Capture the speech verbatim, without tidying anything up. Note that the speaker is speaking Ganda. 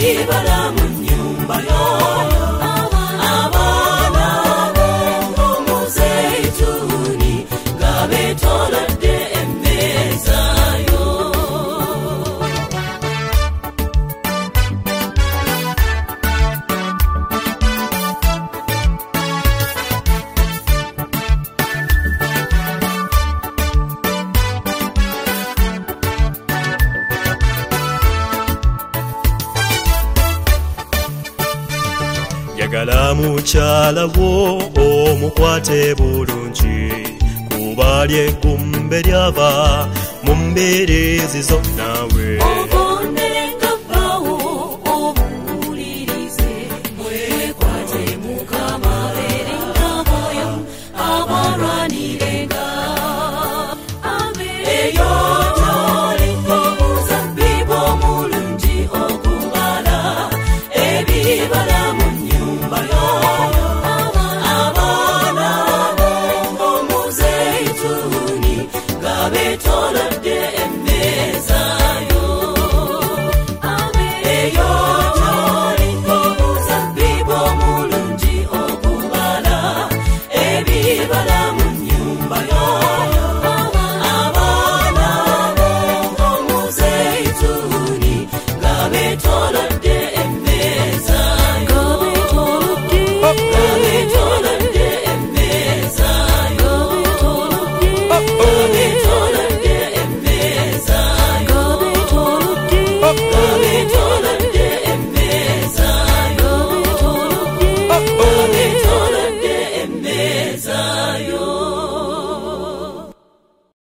ebibala mu nnyumba yo abaana b'omuzeyituuni nga beetoolodde emmeeza yo. Yagala mukyala wo omukwate bulungi kuba ly'eggumbe lyava mu mbeerezi zonna we. Ogonderenga bbawo obuwulirize mwekwate Mukama beerenga bwoyo abalwanirenga eyo toliko muzabbibu omulungi okubala ebibala mu nnyumba yo abaana b'omuzeyituuni nga beetoolodde emmeeza yo eyo toliko muzabbibu omulungi okubala ebibala mu nnyumba yo abaana b'omuzeyituuni nga beetoolodde